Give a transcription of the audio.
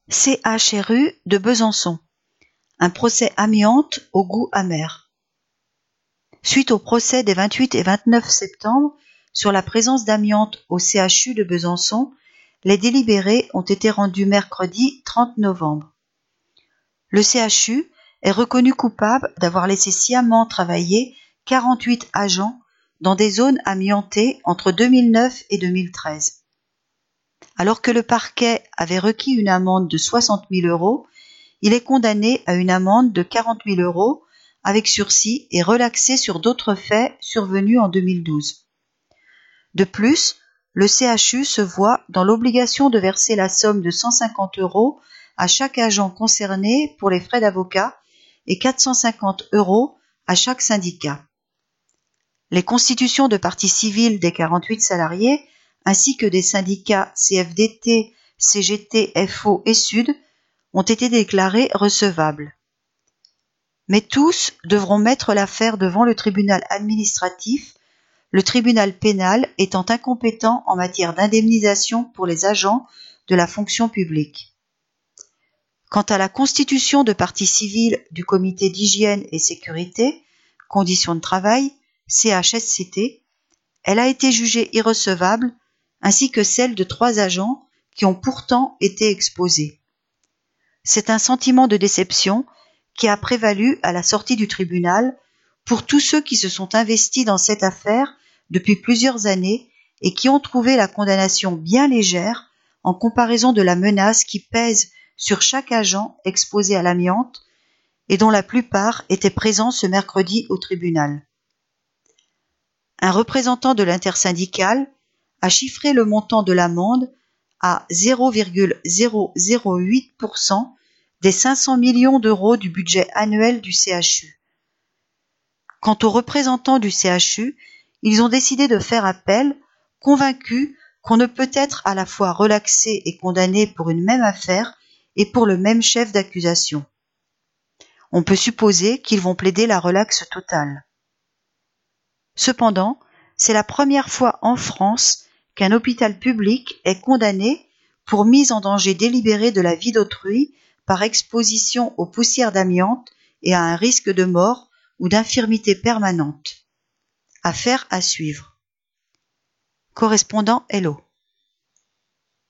CHRU de Besançon. Un procès amiante au goût amer. Suite au procès des 28 et 29 septembre sur la présence d'amiante au CHU de Besançon, les délibérés ont été rendus mercredi 30 novembre. Le CHU est reconnu coupable d'avoir laissé sciemment travailler 48 agents dans des zones amiantées entre 2009 et 2013. Alors que le parquet avait requis une amende de 60 000 €, il est condamné à une amende de 40 000 € avec sursis et relaxé sur d'autres faits survenus en 2012. De plus, le CHU se voit dans l'obligation de verser la somme de 150 € à chaque agent concerné pour les frais d'avocat et 450 € à chaque syndicat. Les constitutions de partie civile des 48 salariés ainsi que des syndicats CFDT, CGT, FO et Sud ont été déclarés recevables. Mais tous devront mettre l'affaire devant le tribunal administratif, le tribunal pénal étant incompétent en matière d'indemnisation pour les agents de la fonction publique. Quant à la constitution de partie civile du comité d'hygiène et sécurité, conditions de travail, CHSCT, elle a été jugée irrecevable, ainsi que celle de 3 agents qui ont pourtant été exposés. C'est un sentiment de déception qui a prévalu à la sortie du tribunal pour tous ceux qui se sont investis dans cette affaire depuis plusieurs années et qui ont trouvé la condamnation bien légère en comparaison de la menace qui pèse sur chaque agent exposé à l'amiante et dont la plupart étaient présents ce mercredi au tribunal. Un représentant de l'intersyndicale a chiffré le montant de l'amende à 0,008% des 500 millions d'euros du budget annuel du CHU. Quant aux représentants du CHU, ils ont décidé de faire appel, convaincus qu'on ne peut être à la fois relaxé et condamné pour une même affaire et pour le même chef d'accusation. On peut supposer qu'ils vont plaider la relaxe totale. Cependant, c'est la première fois en France qu'un hôpital public est condamné pour mise en danger délibérée de la vie d'autrui par exposition aux poussières d'amiante et à un risque de mort ou d'infirmité permanente. Affaire à suivre. Correspondant Hello.